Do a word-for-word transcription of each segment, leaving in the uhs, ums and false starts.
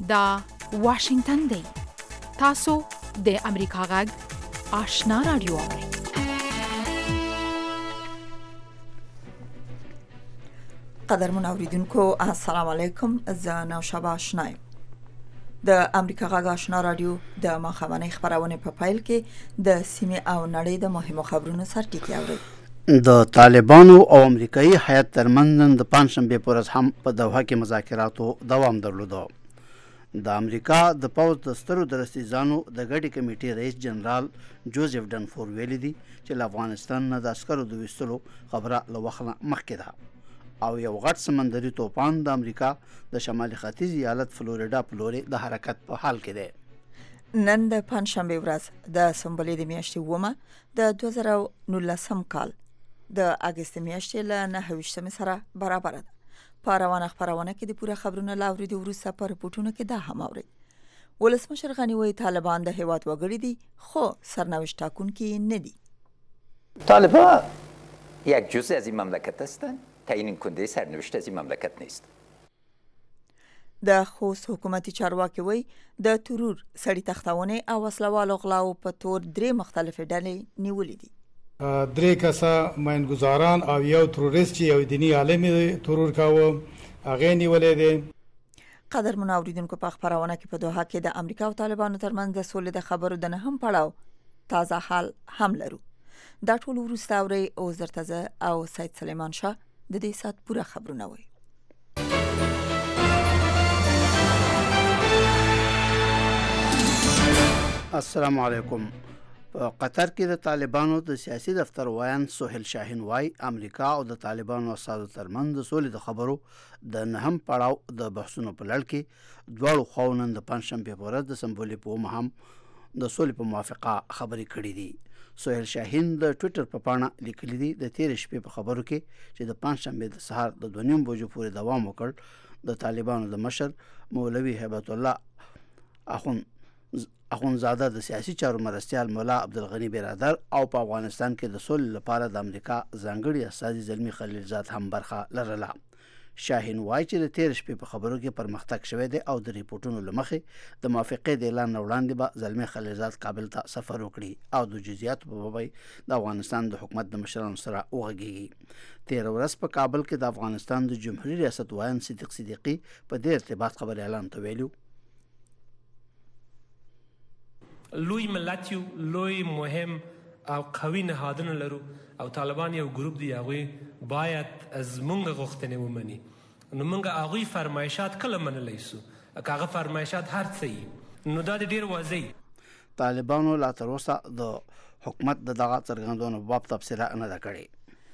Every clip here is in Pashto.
دا واشنگتن دی. تاسو د امریکا غږ آشنا رادیو اورئ. قدرمن اوریدونکو السلام علیکم. زه نوشابه آشنا یم. د امریکا غږ آشنا رادیو د ماخامنۍ خبرونه په فایل کې د سیمې او نړۍ د مهمو خبرونو سرټکی اورئ. د طالبانو او امریکایي هیات ترمنځ د پنځشنبه پر ورځ هم په دوحه کې مذاکراتو دوام درلود. د امریکا د پوځ د سترو درستیزانو د ګډې کمیټې رئیس جنرال جوزف ډنفور ویلي دي چې له افغانستان نه د عسکرو د ویستلو خبره له وخت مخکې ده او یو غټ سمندري توپان د امریکا د شمالي ختیځ ایالت فلوریډا په لورې د حرکت په حال کې دی. نن د پنځشنبه ورځ د سنبلې د میاشتې اوومه د دوه زره نولسم کال د اګست میاشتې له نهه ویشتمې سره برابر ده. په روانه خبرونه کې د پوره خبرونه لاوري د وروسته په رپورټونو کې دا هم اوري. ولسمشر غنی وایي طالبان د هیواد وګړي دي خو سرنوشت ټاکونکي نه دي. طالبان یک جزء از این مملکت هستند، تعیین کننده سرنوشت از این مملکت نیست. د خوست حکومتي چارواکي وایي د ترور سړی تختونه او وسلوالو غلاو په تور درې مختلفې ډلې نیولې دي. درې کسه ماینګزاران او یو تروریست چې یو دینی عالم ترور کاوه هغه نیولې دي. قدرمن اوریدونکو په خبرونه کې په دوحه کې د امریکا او طالبانو ترمنځ د سولې د خبرو د نه هم پړاو تازه حال هم لرو. دا ټول وروسته اوري او زرتزه او سید سلیمان شاه د دې سات پوره خبرونه وایي. السلام علیکم. په قطر کې د طالبانو د سیاسي دفتر وایان سهیل شاهین وای امریکا او د طالبانو اساسو ترمنځ د سولې د خبرو د نهم پړاو د بحثونو په لړ کې دواړو خواوو نن د پنځشنبه په ورځ د سمبولې په مهم د سولې په موافقه خبرې کړې دي. سهیل شاهین د ټوئیټر په پاڼه لیکلي دي د تیر شپې په خبرو کې چې د پنځشنبه د سهار د دوه نیم بجو پورې دوام وکړ د طالبانو د مشر مولوي هیبت الله اخون اخونزاده د سیاسي چارو مرستیال مولا عبدالغنی برادر او په افغانستان کې د سولې لپاره د امریکا ځانګړي استازي زلمی خلیلزاد هم برخه لرله. شاهین وایي چې د تیر شپې په خبرو کې پرمختګ شوی دی او د ریپورتونو له مخې د موافقې د اعلان وړاندې به زلمی خلیلزاد کابل ته سفر وکړي او د جزئیاتو په باب د افغانستان د حکومت د مشرانو سره وغږیږي. تیر ورځ په کابل کې د افغانستان د جمهوریت ریاست وایان صدیق صدیقي په دې ارتباط خبر اعلان ته ویلو. لوی ملت یو، لوی مهم او قوي نهادونه لرو او طالبان یو ګروپ دی هغه باید از مونږ غوښتنې ومني. نو مونږ هغوی فرمایشات کله منلی سو که هغه فرمایشات هر څه نو دا د ډېر واضح. طالبانو لا تر اوسه د حکومت د دغه څرګندونو په باب تبصره نه ده کړې.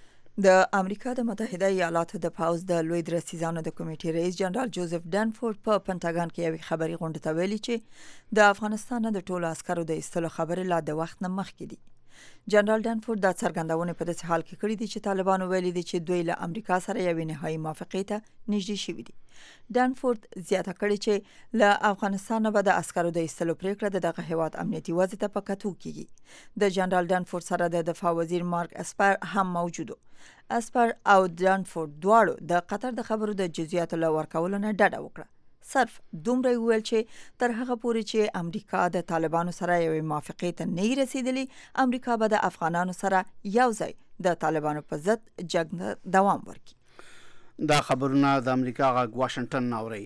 د امریکا د متحده ایالاتو د پوځ د لوی درستیزانو د کمیټې رئیس جنرال جوزف ډنفورد په پنټاګان کې یو خبري غونډه ته ویلي چې د افغانستان د ټولو عسکرو د ایستلو خبرې لا د وخت نه مخکې دي. جنرال ډنفورد دا څرګندونه په داسې حال کې کړې دي چې طالبانو ویلي دي چې دوی له امریکا سره یو نهایي موافقې ته نږدې شوي دي. ډنفورد زیاته کړې چې له افغانستان به د عسکرو د ایستلو پریکړه د دغه هیواد امنیتي وضع ته په کتو کیږي. د جنرال ډنفورد سره د دفاع وزیر مارک اسپر هم موجود و. اسپر او ډنفورد دواړو د قطر د خبرو د جزئیاتو له ورکولو نه ډډه وکړه. صرف دومره ویل چې تر هغه پورې چې امریکا د طالبانو سره یو موافقې ته نه رسیدلی امریکا به د افغانانو سره یو ځای د طالبانو په ضد جنگ دوام ورکړي. دا خبرونه د امریکا غږ واشنگټن ناوري.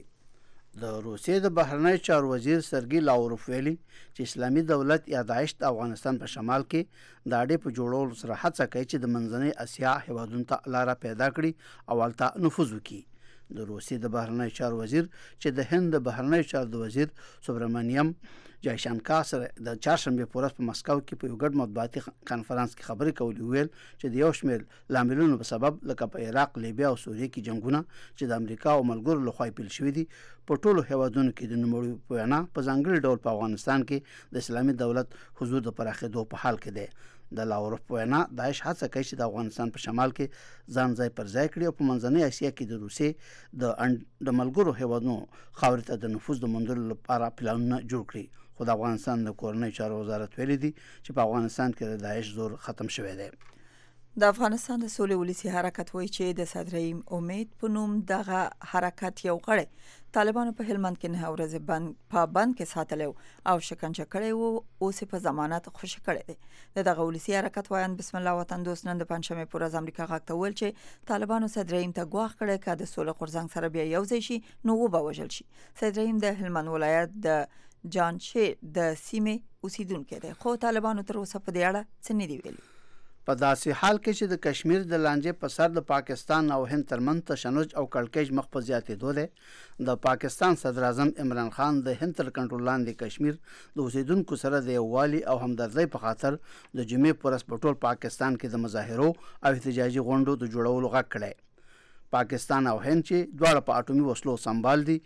د روسیې د بهرنی چارو وزیر سرګي لاوروف ویلي چې اسلامي دولت یا داعش د افغانستان په شمال کې د اډې په جوړولو سره هڅه کوي چې د منځنۍ اسیا هیوادونو ته لاره پیدا کړي او هلته نفوذ وکړي. د روسیې د بهرنی چارو وزیر چې د هند د بهرنی چارو د وزیر سوبرمانیم جایشانکا سره د چهارشنبه په ورځ په مسکو کې په یو ګډ مطبوعاتي کانفرنس کې خبرې کولې ویل چې د یو شمېر لاملونو په سبب لکه په عراق، لیبیا او سوریه کې جنگونه چې د امریکا او ملګرو لخوا پیل شوي دي په ټولو هیوادونو کې د نوموړي په وینا په ځانګړي ډول په افغانستان کې د اسلامي دولت حضور د پراخېدو په حال کې دی. د لاوروف په وینا داعش هڅه کوي چې د افغانستان په شمال کې ځان ځای پر ځای کړي او په منځنۍ اسیا کې د روسیې د د ملګرو هیوادونو خاورې ته د نفوذ د موندلو لپاره پلانونه جوړ کړي. خو د افغانستان د کورنۍ چارو وزارت ویلي دي چې په افغانستان کې د داعش زور ختم شوی دی. د افغانستان د سولې ولسی حرکت وایي چې د صدراعظم امید په نوم دغه حرکت یو غړی طالبانو په هلمند کې نه ورځې بند په بند کې ساتلی او شکنجه کړی وو، اوس په ضمانت خوشی کړی دی. دغه ولسی حرکت وایي بسم الله وطن دوست نن د پنځمې پر ورځ امریکا غږ ته ویل چې طالبانو صدراعظم ته ګواښ کړی چې د سولې غورځنګ سره بیا یو ځای شي نو و به وژل شي. صدراعظم د هلمند ولایت د جانشې د سیمې اوسیدونکی دی، خو طالبانو تر اوسه په دې اړه څه نه دی ویلي. په داسې حال کې چې د کشمیر د لانجې په سر د پاکستان او هند ترمنځ تشنج او کړکېچ مخ په زیاتېدو دی، د پاکستان صدر اعظم عمران خان د هند تر کنټرول لاندې کشمیر د اوسیدونکو سره د یووالي او همدردۍ په خاطر د جمعې په ورځ په ټول پاکستان کې د مظاهرو او احتجاجي غونډو د جوړولو غږ کړی. پاکستان او هند چې دواړه په اټومي وسلو سمبال دي،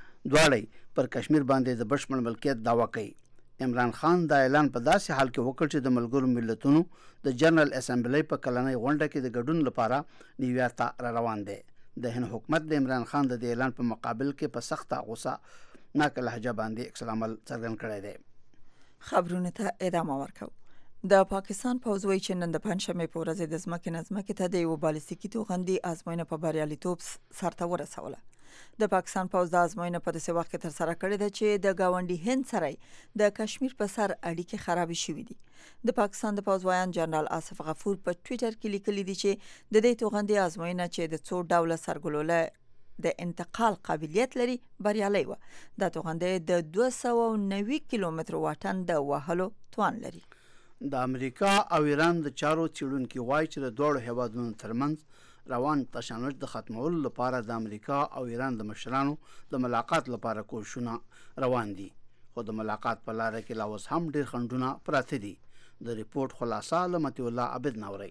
دواړه پر کشمیر باندې د بشپړ ملکیت دعوه کوي. عمران خان دا اعلان په داسې حال کې وکړ چې د ملګرو ملتونو د جنرال اسمبلی په کلنۍ غونډه کې د ګډون لپاره نیویارک ته را روان دی. د هند حکومت د عمران خان د دې اعلان په مقابل کې په سخته غوسه ناکه لهجه باندې عکس العمل څرګند کړی دی. خبرونه ته ادامه ورکوو. د پاکستان پوځ وایي چې نن د پنځمې په ورځ د ځمکې نه ځمکې ته د یو بالستیکي توغندي ازموینه په بریالیتوب سرته ورسوله. د پاکستان پوځ د ازموینه په داسې وخت کې تر سره کړې ده چې د گاونډي هند سره د کشمیر په سر اړیکې خراب شوې دي. د پاکستان د پوځ وایان جنرال آصف غفور په ټوئیټر کې لیکلي دي چې د دې توغندي ازموینه چې د څو ډوله سرګلوله د انتقال قابلیت لري بریالي و. د توغندي د دوه سوه او نوي کیلومتر واټن د وهلو توان لري. د امریکا او ایران د چارو څېړونکي وایي چې د دوړو هیوادونو ترمنځ روان تشنج د ختمولو لپاره د امریکا او ایران د مشرانو د ملاقات لپاره کوششونه روان دي، خو د ملاقات په لاره کې لا اوس هم ډېر خنډونه پراته دي. د ریپورت خلاصه له مطیع الله عبد نوري.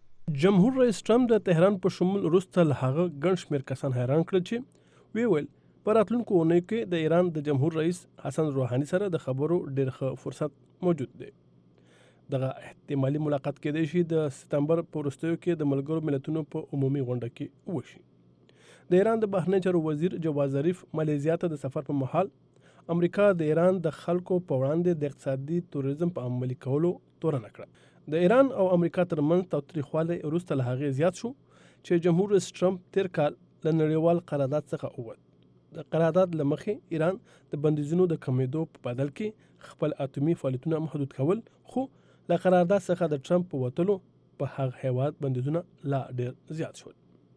جمهور رئیس ټرمپ د تهران په شمول وروسته له هغه ګڼ شمېر کسان حیران کړل چې وی ویل په راتلونکو اونیو کې د ایران د جمهور رئیس حسن روحاني سره د خبرو ډېر ښه فرصت موجود دی. دغه احتمالي ملاقات کېدای شي د ستمبر په وروستیو کې د ملګرو ملتونو په عمومي غونډه کې وشي. د ایران د بهرنیو چارو وزیر جواز ظریف مالیزیا ته د سفر په مهال امریکا د ایران د خلکو په وړاندې د اقتصادي توریزم په عملي کولو تورنه کړه. د ایران او امریکا ترمنځ تاوتریخوالی وروسته له هغې زیات شو چې جمهور رئیس ټرمپ تیر کال له نړیوال قرارداد څخه ووت. د قرارداد له مخې ایران د بندیزونو د کمیدو په بدل کې خپل اټومي فعالیتونه محدود کول، خو له قرارداد څخه د ټرمپ په وتلو په هغه هیواد بندیزونه لا ډېر زیات شول.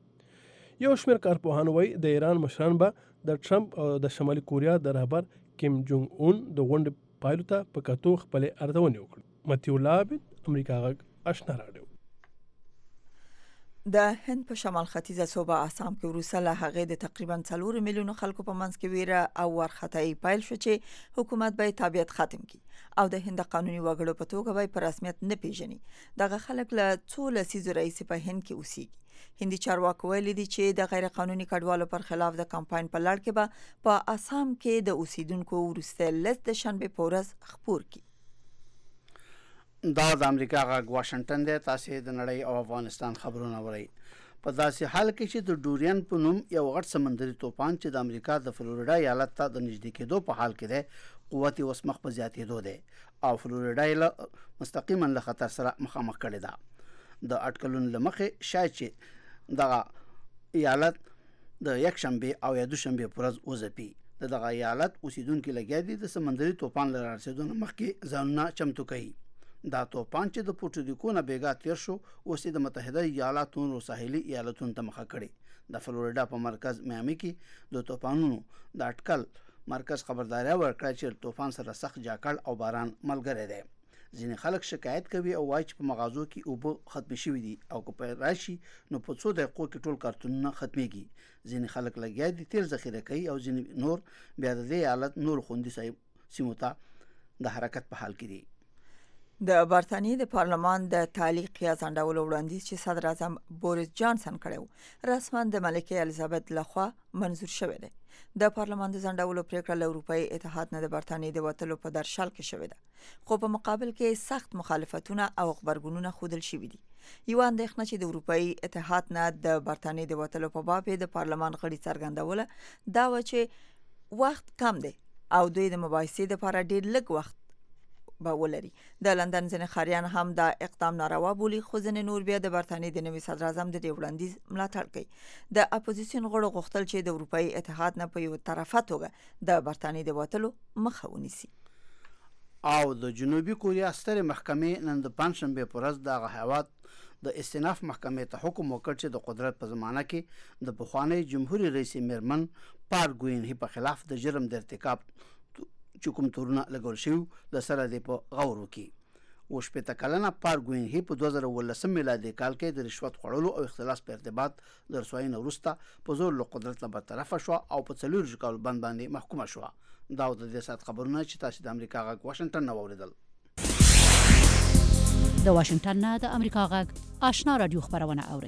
یو شمېر کارپوهان وایي د ایران مشران به د ټرمپ او د شمالي کوریا د رهبر کیم جونګ اون د غونډې پایلو ته په کتو خپلې ارزونې وکړي. مطیع الله عبد، امریکا غږ، آشنا راډیو. د هند په شمال ختیځه صوبه آسام کې وروسته له هغې د تقریبا څلور میلیونو خلکو په منځ کې ویره او وارخطایي پیل شو چې حکومت به تابعیت ختم کړي او د هند قانوني وګړو په توګه به په رسمیت نه پیژني. دغه خلک له څو لسیزو راهیسې په هند کې اوسېږي. هندي چارواکو ویلي دي چې د غیر قانوني کډوالو پر خلاف د کمپاین په لړ کې به په آسام کې د اوسیدونکو وروسته لست د شنبې په ورځ خپور کړي. دا د امریکا غږ واشنگټن دی. تاسې د نړۍ او افغانستان خبرونه اورئ. په داسې حال کې چې د ډوریان په نوم یو غټ سمندري طوفان چې د امریکا د فلوریډا ایالت ته د نږدې کېدو په حال کې دی، قوت یې اوس مخ په زیاتېدو دی او فلوریډا یې له مستقیما له خطر سره مخامخ کړې ده. د اټکلونو له مخې شاید چې دغه ایالت د یکشنبې او یا دوشنبې په ورځ وځپي. د دغه ایالت اوسیدونکي لګیا دي د سمندري طوفان له رارسېدو نه مخکې ځانونه چمتو کوي. دا طوفان چې د پورټوریکو نه بیګا تیر شو، اوس د متحده ایالاتو نورو ساحلي ایالتونو ته مخه کړي. د فلوریډا په مرکز میامي کې د طوفانونو د اټکل مرکز خبرداري ورکړه چې طوفان سره سخت جاکړ او باران ملګری دی. ځینې خلک شکایت کوي او وایي چې په مغازو کې اوبه ختمې شوي دي او که په راشي نو په څو دقیقو کې ټول کارتونونه ختمېږي. ځینې خلک لګیا دي تیل ذخیره کوي او ځینې نور بیا د دې ایالت نور خوندي سیمو ته د حرکت په حال کې دي. د برتانیې د پارلمان د تعلیق یا ځنډولو وړاندیز چې صدر اعظم بوریس جانسن کړی رسما د ملکه الیزابت لخوا منظور شوی دی. د پارلمان د ځنډولو پریکړه له اروپאי اتحاد نه د برتانیې د وتلو په درشل کې شوې ده، خو په مقابل کې سخت مخالفتونه او خبرګونونه ښودل شوي دي. یو اندېښنه چې د اروپאי اتحاد نه د برتانیې د وتلو په باب د پارلمان غړي څرګندوله دا و چې وخت کم دی او دوی د مباحثې لپاره ډېر لږ وخت به ولري. د لندن ځینې ښاریان هم دا اقدام ناروا بولي، خو ځینې نور بیا د برتانیې د نوي صدر اعظم د دې وړاندیز ملاتړ کوي. د اپوزیسیون غړو غوښتل چې د اروپایي اتحاد نه په یو طرفه توګه د برتانیې د وتلو مخه ونیسي. او د جنوبي کوریا سترې محکمې نن د پنجشنبې په ورځ دغه هیواد د استئناف محکمې ته حکم وکړ چې د قدرت په زمانه کې د پخوانی جمهوریت رئیس میرمن پارک ګوین هی په خلاف د جرم د ارتکاب چې کوم تورونه لګول شوي له سره دی په غور وکړي. اوه شپېته کلنه پارک ګوین هی په دوه زره اوولسم میلادي کال کې د رشوت خوړلو او اختلاس په ارتباط د رسوایۍ نه وروسته په زور له قدرت نه برطرفه شوه او په څلوېښت کال بند باندې محکومه شوه. دا د دې ساعت خبرونه چې تاسو د امریکا غږ واشنگټن نه واوریدل. د واشنگټن نه د امریکا غږ آشنا رادیو خبرونه اوري.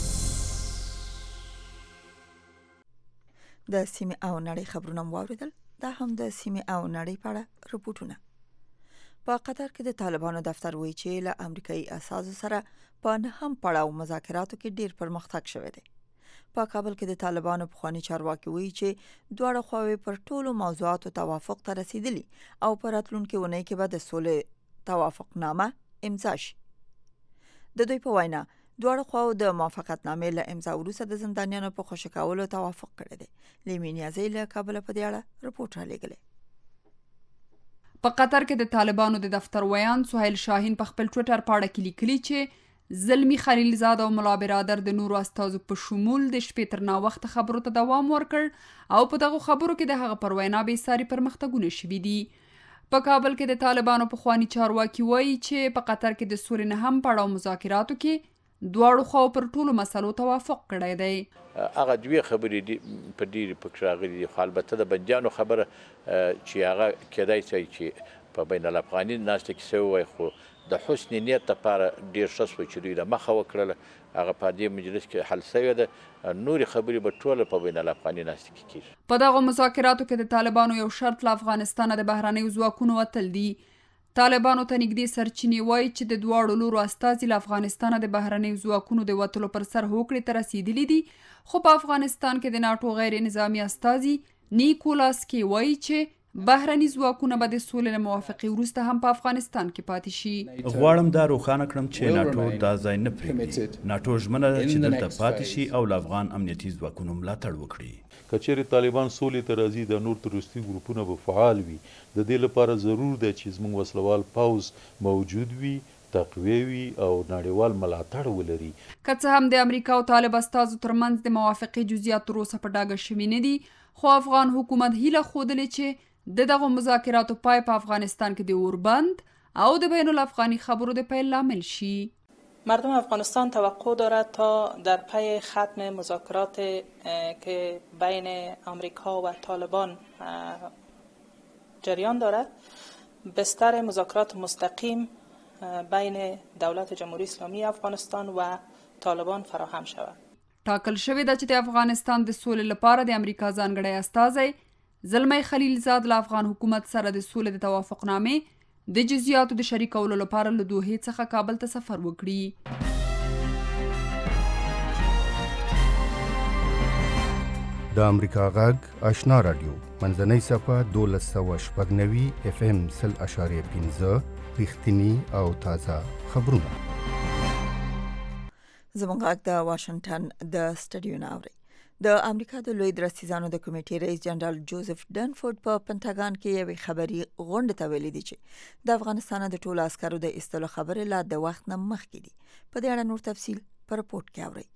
د سیمې او نړۍ خبرونه واوریدل. دا هم د سیمې او نړۍ په اړه رپورټونه. په قطر کې د طالبانو دفتر وایي چې له امریکایي اساسو سره په نهم پړاو مذاکراتو کې ډیر پرمختګ شوی دی. په کابل کې د طالبانو پخوانی چارواکي وایي چې دواړه خواوې پر ټولو موضوعاتو توافق ته رسیدلی او په راتلونکي اونۍ کې به د سولې توافقنامه امضا شي. د دوی په وینا دواړه خواو د موافقتنامې له امضا وروسته د زندانیانو په خوشي کولو توافق کړی دی. لیمین یازی له کابل په دې اړه رپورټ رالیږلی. په قطر کې د طالبانو د دفتر ویان سهیل شاهین په خپل ټویټر پاڼه کې لیکلي چې زلمی خلیلزاد او ملا برادر د نورو استازو په شمول د شپې تر ناوخته خبرو ته دوام ورکړ او په دغه خبرو کې د هغه پر وینا بې ساري پرمختګونه شوي دي. په کابل کې د طالبانو پخوانی چارواکي وایي چې په قطر کې د سولې نه هم پړاو مذاکراتو کې دواړو خواو پر ټولو مسلو توافق کړی دی. هغه دوی خبرې دي په ډېرې پکې راغلي دي، خو البته د بندیانو خبره چې هغه کېدای شي چې په بین الافغاني ناسته کې څه ووایي، خو د حسن نیت لپاره ډېر ښه شوی چې دوی له مخه وکړله. هغه په دې مجلس کې حل شوې ده، نورې خبرې به ټوله په بین الافغاني ناسته کې کېږي. په دغو مذاکراتو کې د طالبانو یو شرط له افغانستانه د بهرنیو ځواکونو وتل دي. طالبانو ته نږدې سرچینې وایي چې د دواړو لورو استازي له افغانستانه د بهرنیو ځواکونو د وتلو پر سر هوکړې ته رسیدلي دي، خو په افغانستان کې د ناټو غیر نظامي استازي نیکولاس کې وایي چې بهرني ځواکونه به د سولې له موافقې وروسته هم په افغانستان کې پاتې شي. غواړم دا روښانه کړم چې ناټو دا ځای نه پرېږدي. ناټو ژمنه ده چې دلته پاتې شي او له افغان امنیتي ځواکونو ملاتړ وکړي. که چیرې طالبان سولې ته راځي، د نور تروریستي ګروپونه به فعال وي. د دې لپاره ضرور ده چې زموږ وسلوال پوځ موجود وي، تقویه وي او نړیوال ملاتړ ولري. که څه هم د امریکا او طالب استازو ترمنځ د موافقې جزئیات تر اوسه په ډاګه شوي نه دي، خو افغان حکومت هیله ښودلې چې د دغه مذاکراتو پای په افغانستان کې د اوربند او د بین الافغاني خبرو د پیل لامل شي. مردم افغانستان توقع دارد تا در پی ختم مذاکرات که بین آمریکا و طالبان جریان دارد بستر مذاکرات مستقیم بین دولت جمهوری اسلامی افغانستان و طالبان فراهم شود. ټاکل شوې ده چې د افغانستان د سولې لپاره د امریکا ځانګړی استازی زلمی خلیلزاد له افغان حکومت سره د سولې د توافقنامې د جزئیاتو د شریکولو لپاره له دوحې څخه کابل ته سفر وکړي. د امریکا غږ آشنا رادیو منځنۍ صفحه دولس سوه شپږ نوي اف ام سل اشاریه پنځه رښتیني او تازه خبرونه. زموږ غږ د واشنگټن د سټډیو نه اوري. د امریکا د لوی درستیزانو د کمیټې رئیس جنرال جوزف ډنفورد په پنټاګان کې یوې خبري غونډه ته ویلي دي چې د افغانستان د ټولو عسکرو د ایستلو خبرې لا د وخت نه مخکې دي. په دې اړه نور تفصیل په رپورټ کې اورئ.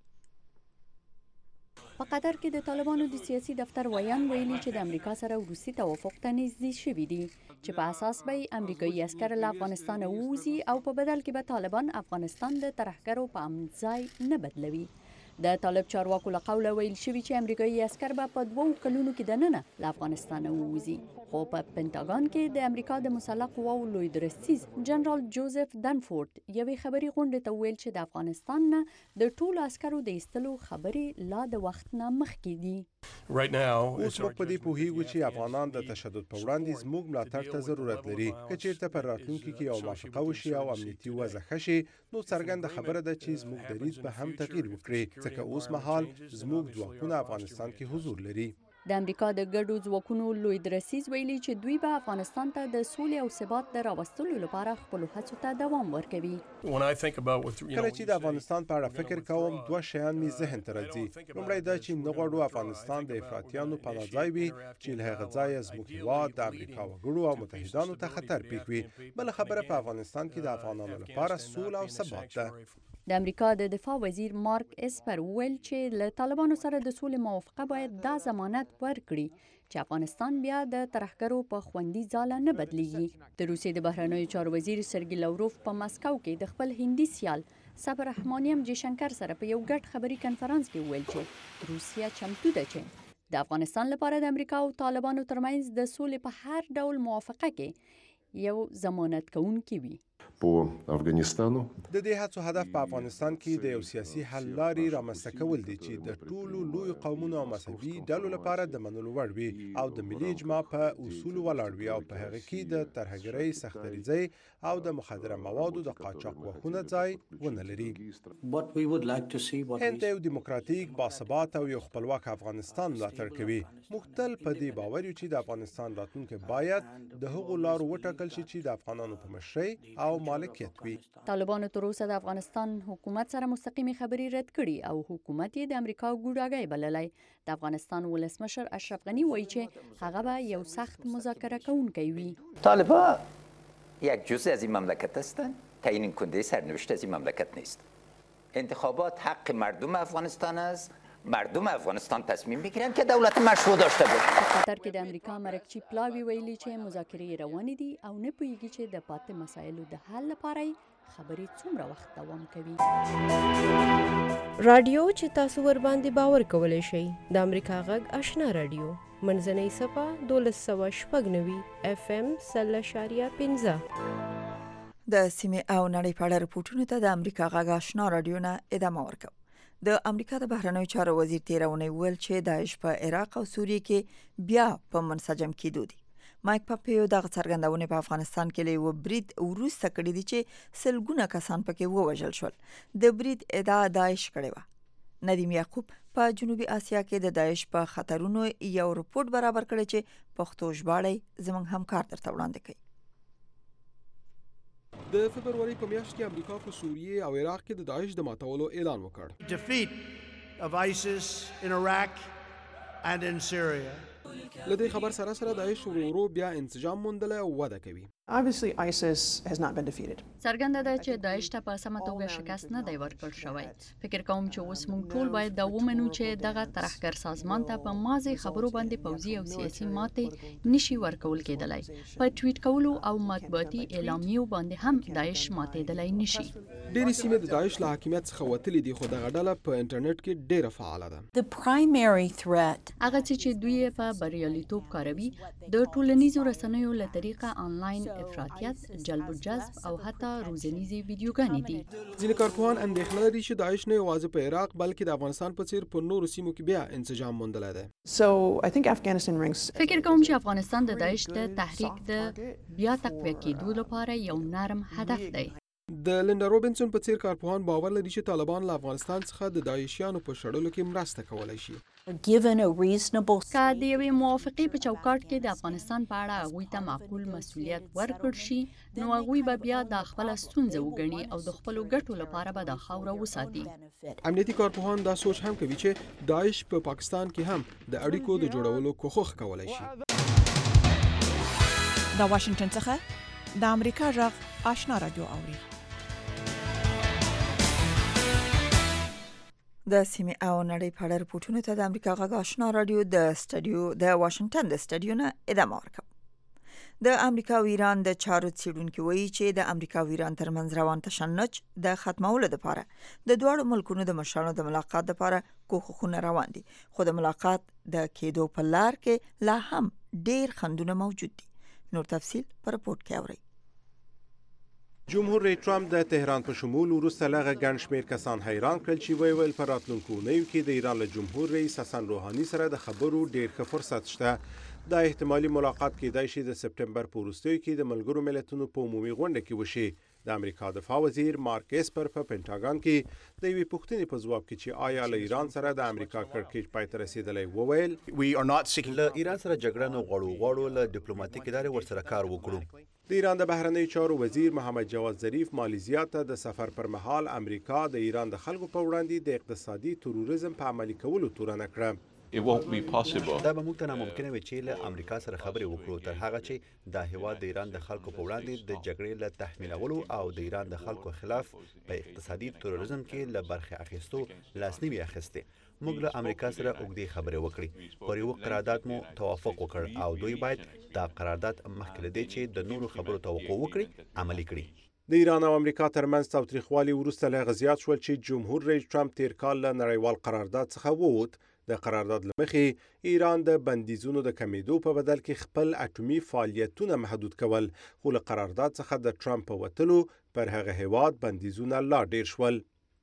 په قطر کې د طالبانو د سیاسي دفتر ویان ویلي چې د امریکا سره وروستي توافق ته نږدې شوي دي چې په اساس به امریکایي عسکر له افغانستان ووځي او په بدل کې به طالبان افغانستان د ترهګرو په امن ځای نه بدلوي. د طالب چارواکو له قوله ویل شوي چې امریکایي عسکر به په دوو کلونو کې دننه له افغانستان ووځي، خو په پنټاګان کې د امریکا د مسلح قواو لوی درستیز جنرال جوزف ډنفورد یوې خبري غونډې ته ویل چې د افغانستان نه د ټولو عسکرو د ایستلو خبرې لا د وخت نه مخکې دي. اوس موږ په دې پوهیږو چې افغانان د تشدد په وړاندې زموږ ملاتړ ته ضرورت لري. که چیرته پر راتلونکي کې یو موافقه وشي او امنیتي وضع ښه شي، نو څرګنده خبره ده چې زموږ دریځ به هم تغییر وکړي، ځکه اوس مهال زموږ ځواکونه افغانستان کې حضور لري. د امریکا د ګډو ځواکونو لوی درسیز ویلي چې دوی به افغانستان ته د سولې او ثبات د راوستلو لپاره خپلو هڅو ته دوام ورکوي. کله چې د افغانستان په اړه فکر کوم دوه شیان مې ذهن ته راځي. لومړی دا چې نه غواړو افغانستان د افراطیانو پناه ځای وي چې له هغه ځایه زموږ هېواد د امریکا وګړو او متحدانو ته خطر پیښ وي. بله خبره په افغانستان کې د افغانانو لپاره سوله او ثبات ده. د امریکا د دفاع وزیر مارک اسپر وویل چې له طالبانو سره د سولې موافقه باید دا ضمانت ورکړي چې افغانستان بیا د ترهګرو په خوندي ځاله نه بدلیږي. د روسیې د بهرنیو چارو وزیر سرګي لاوروف په مسکو کې د خپل هندي سیال صبر رحمانیم جی شنکر سره په یو ګډ خبري کنفرانس کې وویل چې روسیه چمتو ده چې د افغانستان لپاره د امریکا او طالبانو ترمنځ د سولې په هر ډول موافقه کې یو ضمانت کوونکی وي. په افغانستان د دې هڅو هدف په افغانستان کې د یو سیاسي حل لارې رامنځته کول دي چې د ټولو لوی قومونو او مذهبي ډلو لپاره د منلو وړ وي او د ملي اجماع په اصولو ولاړ وي او په هغه کې د ترهګرۍ سختدریځۍ او د مخدره موادو د قاچاق وهونه ځای ونه لري. هند یو دیموکراتیک باثبات او یو خپلواک افغانستان ملاتړ کوي. موږ تل په دې باور یو چې د افغانستان راتلونکی باید د هغو لارو وټاکل شي چې د افغانانو په مشرۍ او مالکیت وي. طالبانو تر اوسه د افغانستان حکومت سره مستقیمي خبرې رد کړي او حکومت یې د امریکا ګوډاګی بللی. د افغانستان ولسمشر اشرف غنی وایي چې هغه به یو سخت مذاکره کوونکی وي. طالبان یک جزء از این مملکت هستند. تعیین کننده سرنوشت از این مملکت نیست. انتخابات حق مردم افغانستان است. مردم افغانستان تصمیم میگیرن که دولت مشروع داشته باشه. په قطر کې د امریکا مرکچی پلاوی ویلي چې مذاکرې روانې دي او نه پوهیږي چې د پاتې مسایلو د حل لپاره خبرې څومره وخت دوام کوي. رادیو چې تاسو ور باندې باور کولای شئ د امریکا غږ آشنا رادیو منځنۍ صفه دولس سوه شپږ نوي اف ام سل اشاریه پنځه. د سیمې او نړۍ په اړه رپورټونو ته د امریکا غږ آشنا رادیو نه ادامه ورکوو. د امریکا د بهرنیو چارو وزیر تیره اونۍ وویل چې داعش په عراق او سوریه کې بیا په منسجم کېدو دي. مایک پاپیو دغه څرګندونې په افغانستان کې له یوه برید وروسته کړي دي چې سلګونه کسان پکې ووژل شول. د برید ادعا داعش کړې وه. ندیم یعقوب په جنوبي اسیا کې د داعش په خطرونو یو رپورټ برابر کړی چې پښتو ژباړی زموږ همکار درته وړاندې کوي. د فبرवरी په میاشت کې امریکا په سوریه او عراق کې د داعش د ماتولو اعلان وکړ. Defeat of ISIS in Iraq and in Syria. لدې خبر سره سره داعش ورو ورو بیا انسجام موندلی او وده کوي. Obviously ISIS has not been defeated. څرګنده ده چې داعش ته په سمه توګه شکست نه دی ورکړل شوی. فکر کوم چې اوس موږ ټول باید دا ومنو چې دغه ترهګر سازمان ته په ماضي خبرو باندې پوځي او سیاسي ماتې نشي ورکول کېدلی. په ټویټ کولو او مطبوعاتي اعلامیو باندې هم داعش ماتېدلی نشي. ډېرې سیمې د داعش له حاکمیت څخه وتلې دي خو دغه ډله په انټرنیټ کې ډېره فعاله ده. The primary threat هغه چې دوی په بریالیتوب کاروي د ټولنیزو رسنیو له طریقه آنلاین افراطیت، جلب و جذب او حتی روزنیزې ویډیوګانې دي. ځینې کارپوهان اندېښنه لري چې داعش نه یوازې په عراق بلکې د افغانستان په څیر په نورو سیمو کې بیا انسجام موندلی دی. So I think Afghanistan ranks. فکر کوم چې افغانستان د داعش د تحریک د بیا تقویه کېدو لپاره یو نرم هدف دی. د لینډا روبنسون په څیر کارپوهان باور لري چې طالبان له افغانستان څخه د داعشیانو په شړلو کې مرسته کولی شي. Given a reasonable که د یوې موافقې په چوکاټ کې د افغانستان په اړه هغوی ته معقول مسؤلیت ورکړل شي نو هغوی به بیا دا خپله ستونزه وګڼي او د خپلو ګټو لپاره به دا خاوره وساتي. امنیتي کارپوهان دا سوچ هم کوي چې داعش په پاکستان کې هم د اړیکو د جوړولو کوښښ کولی شي. د واشنگټن څخه د امریکا غږ آشنا رادیو اوري. د سیمې او نړۍ په اړه رپورټونو ته د امریکا غږ آشنا رادیو د سټډیو د واشنگټن د سټډیو نه ادامه ورکوو. د امریکا او ایران د چارو څیړونکي وایي چې د امریکا او ایران ترمنځ روان تشنج د ختمولو لپاره د دواړو ملکونو د مشرانو د ملاقات لپاره کوښښونه روان دي، خو د ملاقات د کېدو په لار کې لا هم ډېر خنډونه موجود دي. نور تفصیل په رپورټ کې اورئ. جمهور رئیس ټرمپ د تهران په شمول وروسته لغه ګڼ شمېر کسان حیران کړل چې ویل ویل په راتلونکو اونیو کې د ایران له جمهور رئیس حسن روحاني سره د خبرو ډېر ښه فرصت شته. دا احتمالي ملاقات کېدای شي د سپټمبر په وروستیو کې د ملګرو ملتونو په عمومي غونډه کې وشي. د امریکا دفاع وزیر مارک اسپر په پینټاګان کې د یوې پوښتنې په ځواب کې چې آیا له ایران سره د امریکا کړکېچ پای ته رسېدلی وویل له ایران سره جګړه نه غواړو غواړو له ډیپلوماټیک ادارې ورسره کار وکړو. د ایران د بهرنیو چارو وزیر محمد جواد ظریف مالیزیا ته د سفر پر مهال امریکا د ایران د خلکو په وړاندې د اقتصادي تروریزم په عملي کولو تورنه کړه. دا به موږ ته ناممکنه وي چې له امریکا سره خبرې وکړو تر هغه چې دا هیواد د ایران د خلکو په وړاندې د جګړې له تحمیلولو او د ایران د خلکو خلاف په اقتصادي تروریزم کې له برخې اخیستو لاسنیوي اخیستې. موږ له امریکا سره اوږدې خبرې وکړې، پر یو قرارداد مو توافق وکړ او دوی باید دا قرارداد مخکې له دې چې د نورو خبرو توقع وکړي عملي کړي. د ایران او امریکا ترمنځ تاوتریخوالي وروسته له هغه زیات شول چې جمهور رئیس ټرمپ تیر کال له نړیوال قرارداد څخه ووت. د قرارداد له مخې ایران د بندیزونو د کمیدو په بدل کې خپل اټومي فعالیتونه محدود کول، خو له قرارداد څخه د ټرمپ په وتلو پر هغه هیواد بندیزونه لا ډیر شول.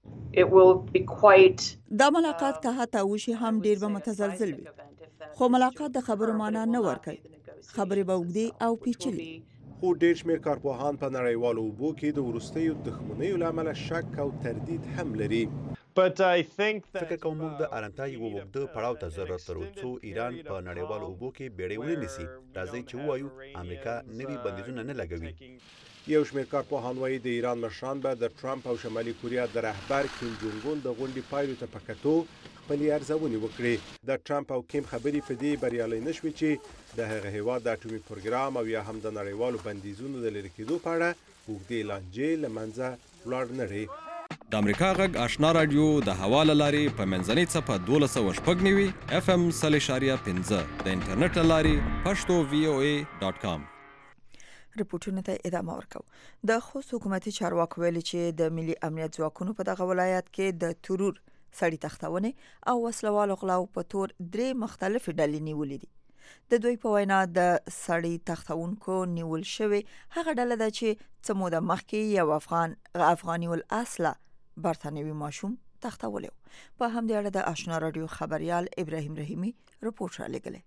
دا ملاقات که حتی وشي هم ډیر به متزلزل وي، خو ملاقات د خبرو معنا نه ورکوي. خبرې به اوږدې او پیچلې. خو ډیر شمېر کارپوهان په نړیوالو اوبو کې د وروستیو دښمنیو له امله شک او تردید هم لري. فکر کوم موږ د ارامتیا یو اوږده پړاو ته ضرورت لرو څو ایران په نړیوالو اوبو کې بیړۍ ونه نیسي. راځئ چې ووایو امریکا نوي بندیزونه نه لګوي. یو شمېر کارپوهان وایي د ایران مشران به د ټرمپ او شمالي کوریا د رهبر کیم جونګ اون د غونډې پایلو ته په کتو خپلې ارزونې وکړي. د ټرمپ او کیم خبرې په دې بریالۍ نه شوې چې د هغه هیواد د اټومي پروګرام او یا هم د نړیوالو بندیزونو د لرې کېدو په اړه اوږدې لانجې له منځه ولاړ نه لري. د امریکا غږ آشنا رادیو د هوا له لارې په منځنۍ څپه دولس سوه شپږ نوي اف ام سل اشاریه پنځه د انټرنیټ له لارې پښتو وی او ای ډاټ کام. رپورټونو ته ادامه ورکو. د خوست حکومتي چارواکو ویلي چې د ملي امنیت ځواکونو په دغه ولایت کې د ترور، سړي تختونې او وسلوالو غلاو په تور درې مختلفې ډلې نیولې دي. د دوی په وینا د سړي تختونکو نیول شوی هغه ډله ده چې څه موده مخکې یو افغان افغاني الاصله برتانوي ماشوم تختولی. په همدې اړه د آشنا رادیو خبريال ابراهیم رحیمی رپورټ را لګلی.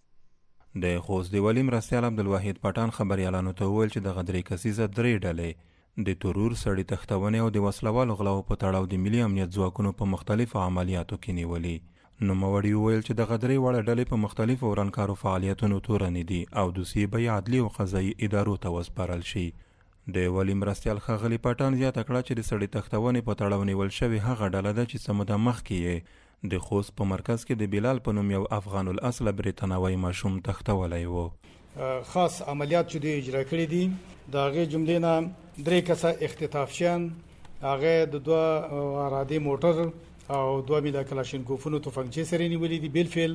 د خوست د ولی مرستیال عبدالواحد پټان خبريالانو ته وویل چې د غدرې کسیزه درې ډلې د ترور، سړي تختونې او د وسلوالو غلاو په تړاو د ملي امنیت ځواکونو په مختلفو عملیاتو کې نیولي. نوموړي وویل چې د غدرې وړه ډلې په مختلفو ورانکارو فعالیتونو تورنې دي او دوسیې به عدلي او قضایي ادارو ته وسپارل شي. د ولی مرستیال ښاغلي پټان زیاته کړه چې د سړي تختونې په تړاو نیول شوې هغه ډله ده چې څه موده مخکې یې د خوست په مرکز کې د بلال په نوم یو افغان الاصله بریتانوي ماشوم تختولی و. خاص عملیات چې دوی اجرا کړي دي د هغې جملې نه درې کسه اختطاف شیان، هغې د دوه ارادې موټر او دوه میله کلاشینکوفونو تفنګچې سره نیولي دي. بالفعل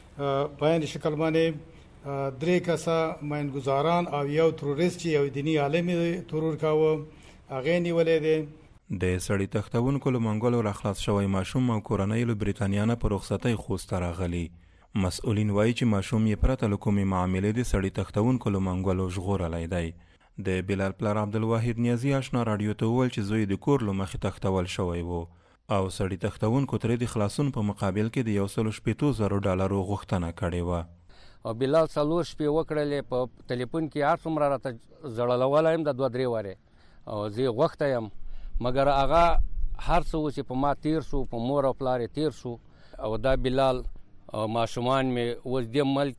بیان شکل باندې درې کسه ماینګزاران او یو تروریست چې یو دیني عالم ترور کاوه هغې نیولې دی. د سړي تختونکو له منګولو راخلاص شوی ماشوم او کورنۍ له بریتانیا نه په رخصتۍ خوست ته راغلي. مسؤلین وایي چې ماشوم یې پرته له کومې معاملې د سړي تختونکو له منګولو ژغورلی دی. د بلال پلار عبدالواحد نیازي آشنا رادیو ته وویل چې زوی د کور له مخې تختول شوی و او سړي تختونکو ترې د خلاصون په مقابل کې د یو سلو شپېتو زرو ډالرو غوښتنه کړې وه. او بلال څلور شپې وکړلې په ټلیفون کې هر څومره راته زړلولی یم د دوه درې وارې او زه یې غوښتی یم، مګر هغه هر څه و چې په ما تیر شو، په مور او پلار یې تیر شو او دا بلال او ماشومان مې اوس دې ملک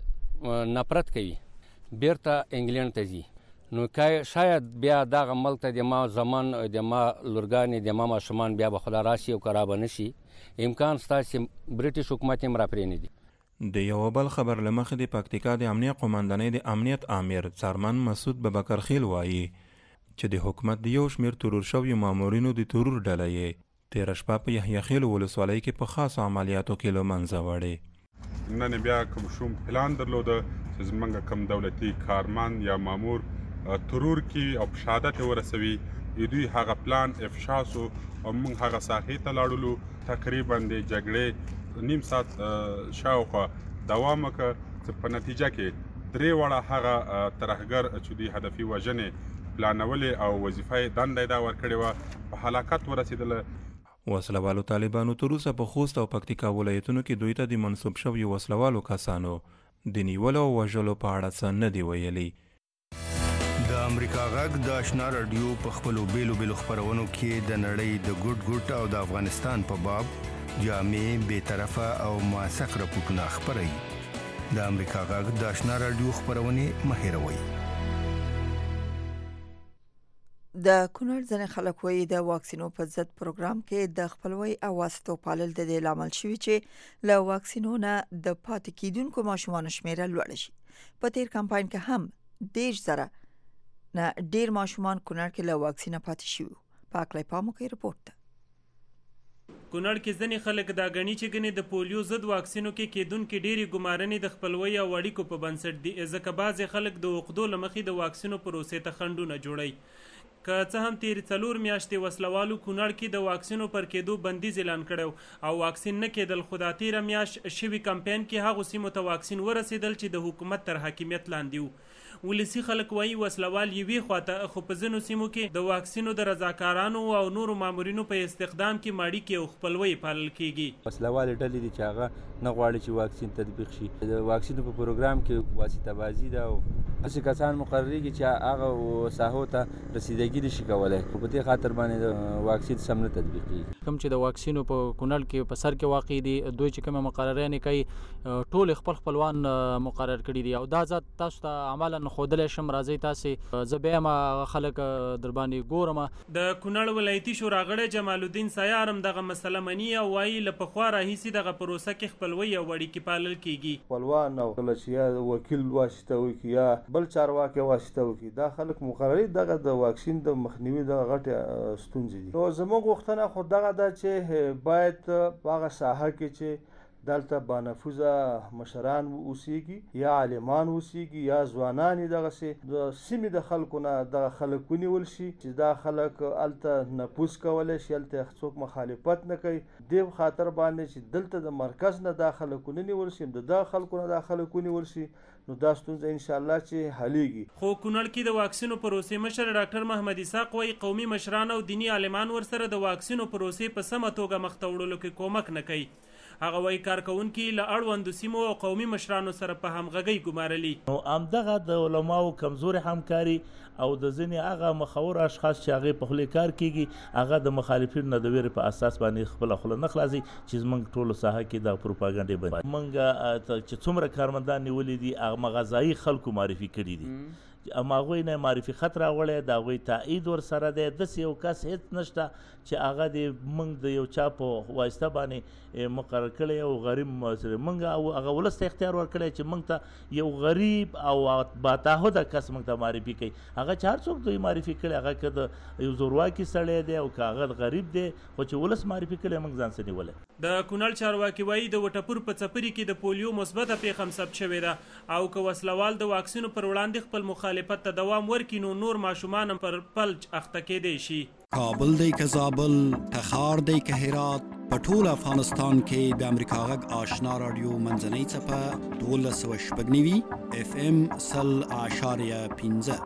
کې نفرت کوي، بیرته انګلینډ ته ځي. نو که شاید بیا دغه ملک ته د ما زمن د ما لورګانې د ما ماشومان بیا به خدا راشي او که را به نه شي، امکان شته چې برټش حکومت یې هم را پرېنږدي. د یو بل خبر له مخې د پکتیکا د امنیه قومندانۍ د امنیت امیر څارمن مسعود ببکرخیل وایي چې د حکومت د یو شمېر ترور شویو مامورینو د ترور ډله یې تېره شپه په یحیی خیل ولسوالۍ کې په خاصو عملیاتو کې له منځه وړې. نن بیا کوم شوم پلان درلوده چې زموږ کوم دولتي کارمند یا مامور ترور کې او په شهادت ورسوي، دوی هغه پلان افشا سو او موږ هغه ساحې ته لاړلو. تقریبا د جګړې نیم ساعت شاوخوا دوام وکړ چې په نتیجه کې درې واړه هغه ترهګر چې دوی هدفي وژنې پلانولې او وظیفه یې دنده یې دا ورکړې وه په هلاکت ورسېدله. وسلوالو طالبانو تر اوسه په خوست او پکتیکا ولایتونو کې دوی ته د منسوب شویو وسلوالو کسانو د نیولو او وژلو په اړه څه نه دي ویلي. د امریکا غږ د آشنا رادیو په خپلو بیلو بیلو خبرونو کې د نړۍ د ګډ ګډ او د افغانستان په باب جامع بے طرفه او موثق راپورټونه خبري. د امریکا غږ د آشنا رادیو خبرونه مهیروي. د کونړ ځنې خلک وایي د واکسینو په ضد پروګرام کې د خپلوي او واسطو پالل د دې لامل شوی چې له واکسینو نه د پاتې کیدونکو ماشومان شمیره لوړ شي. په تیر کمپاین کې هم دیش زره نه ډیر ماشومان کونړ کې له واکسینه پاتې شوي. پاکلای پامو کې رپورټ ده. کونړ کې ځنې خلک دا غني چې ګنې د پولیو ضد واکسینو کې کېدونکې ډېری ګمارنې د خپلوي او اړیکو په بنسټ دي، ځکه بعضې خلک د عقدو له مخې د واکسینو پروسې ته خنډونه جوړوي. که څه هم تیر څلور میاشتې وسلوالو کونړ کې د واکسینو پر کېدو بندیز اعلان کړی او واکسین نه کېدل، خو دا تیره میاشت شوي کمپاین کې هغو سیمو ته واکسین ورسېدل چې د حکومت تر حاکمیت لاندې وو. ولسی خلک وایي وسلوال یوې خواته، خو په ځینو سیمو کې د واکسینو د رضاکارانو او نورو مامورینو په استخدام کې ماړیکې او خپلوي پالل کیږي. وسلوال ډلې دي چې هغه نه غواړي چې واکسین تطبیق شي. د واکسینو په پروګرام کې واسطه بازي ده او هسې کسان مقرریږي چې هغه ساحو ته رسیدګي نشي کولی، خو په دې خاطر باندې د واکسین سم نه تطبیق کیږي. کوم چې د واکسینو په کونړ کې په سر کې واقع دي، دوی چې کومه مقررانې کوي ټول خپل خپلوان مقرر کړي دي او دا ځات تاسو ته عملاً خودلې شم راځي تاسو زه به ما خلک در باندې ګورم. د کونړ ولایتي شورا غړی جمال الدین سیارم دغه مسله مني او وایي له پخوا راهیسې دغه پروسه کې خپلوي او اړیکې پالل کیږي. خپلوان او کله چې یا وکیل واسطه وکړي یا بل چارواکي واسطه وکړي، دا خلک مقرري دغه د واکسین د مخنیوي د غټه ستونزې دي. نو زموږ غوښتنه خو دغه ده چې باید په هغه ساحه کې چې دلته بانفوذه مشران اوسیږي یا عالمان اوسیږي یا ځوانان دغسې د سیمې د خلکو نه دغه خلک ونیول شي چې دا خلک هلته نفوذ کولی شي، هلته څوک مخالفت نه کوي. دې خاطر باندې چې دلته د مرکز نه دا خلک ونیول شي، د دغه خلکو نه دا خلک ونیول شي، نو دا ستونزه ان شاء الله چې حلیږي. خو کونړ کې د واکسینو پروسې مشر ډاکټر محمد اسحاق وایي قومي مشران او دینی عالمان ورسره د واکسینو پروسې په سمه توګه مخ ته وړلو کې کومک نه کوي. هغه وایي کارکوونکي له اړوندو سیمو او قومي مشرانو سره په همغږۍ ګمارلي. نو همدغه د علماو کمزوري همکاري او د ځینې هغه مخور اشخاص چې هغې په خولې کار کیږي، هغه د مخالفینو نه د ویرې په اساس باندې خپله خوله نه خلاصي چې زموږ ټولو ساحه کې د پروپاګنډې باندې موږ چې څومره کارمندان نیولي دي هغه غذایي خلکو معرفي کړي دي، اما هغوی نه معرفي خط راوړی، د هغوی تایید ورسره دی. داسې یو کس هېڅ نشته چې هغه د موږ د یو چا په واسطه باندې مقرر کړی او غریب موږ او هغه ولس ته اختیار ورکړی چې موږ ته یو غریب او باتعهده کس موږ ته معرفي کوي. هغه چې هر څوک دوی معرفي کړي، هغه که د یو زورواکي سړی دی او که هغه غریب دی، خو چې ولس معرفي کړی موږ ځان څه نیولی. د کونړ چارواکي وایي د وټپور په څپري کې د پولیو مثبته پیښه هم ثبت شوې ده او که وسلوال د واکسینو پر وړاندې خپل مخالفت ته دوام ورکړي نو نور ماشومان هم پر فلج اخته کېدی شي. کابل دی که زابل، تخار دی که هرات، په ټول افغانستان کې د امریکا غږ آشنا رادیو منځنۍ څپه دولس سوه شپږ نوي اف ام سل اعشاریه پنځه.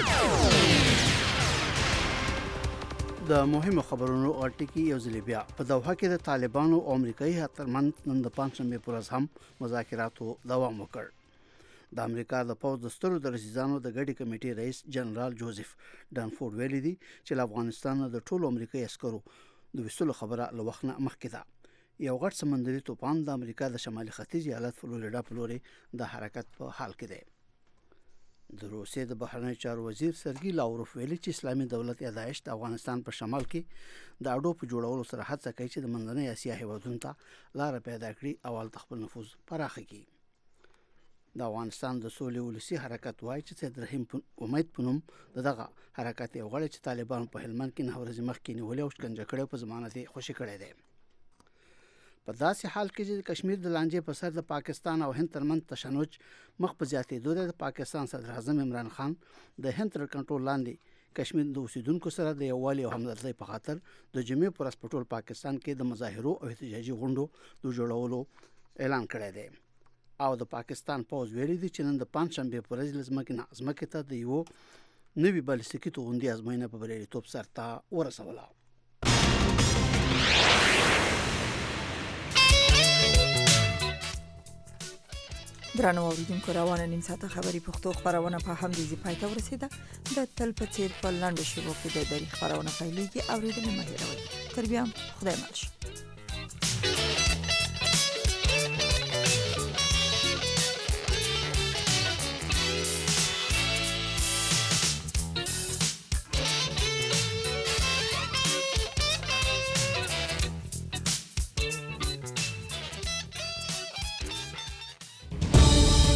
د مهمو خبرونو اړټکی یو ځل بیا په دوحه کې د طالبانو او امریکایي ترمنځ نن د پنځشنبې پر ورځ هم مذاکراتو دوام وکړ. د امریکا د پوځ د سترو درسیزانو د ګډې کمیټې رئیس جنرال جوزف ډانفورد ویلي دي چې له افغانستان د ټولو امریکایي عسکرو د ویستلو خبره له وخت نه مخکې ده. یو غټ سمندري طوفان د امریکا د شمالي ختیځ ایالت فلوریډا په لورې د حرکت په حال کې دی. د روسیې د بهرنیو چارو وزیر سرګي لاوروف ویلي چې اسلامي دولت یا داعش د افغانستان په شمال کې د اډو په جوړولو سره هڅه کوي چې د منځنۍ اسیا هېوادونو ته لاره پیدا کړي او هلته خپل نفوذ پراخه کړي. د افغانستان د سولې ولسي حرکت وایي چې سید رحیم امید په نوم د دغه حرکت یو غړی چې طالبانو په هلمند کې نهه ورځې مخکې نیولې او شکنجه کړی په ضمانت یې خوشي کړی دی. په داسې حال کې چې د کشمیر د لانجې په سر د پاکستان او هند ترمنځ تشنج مخ په زیاتېدو دی، د پاکستان صدر اعظم عمران خان د هند تر کنټرول لاندې کشمیر د اوسیدونکو سره د یووالي او همدردۍ په خاطر د جمعې په ورځ په ټول پاکستان کې د مظاهرو او احتجاجي غونډو د جوړولو اعلان کړی دی. او د پاکستان پوځ ویلي دي چې نن د پنځشنبې په ورځ له ځمکې نه ځمکې ته د یوه نوي بالستیکي توغندي ازموینه په بریالیتوب سرته ورسوله. درنو اوریدونکو روانه نیم ساعته خبري پښتو خبرونه په هم دي پای ته ورسیده د تل په څیر په لاندې شروع کې د دری خبرونه پیلېږي اوریدل مه هېروئ تر بیا خدای مل شي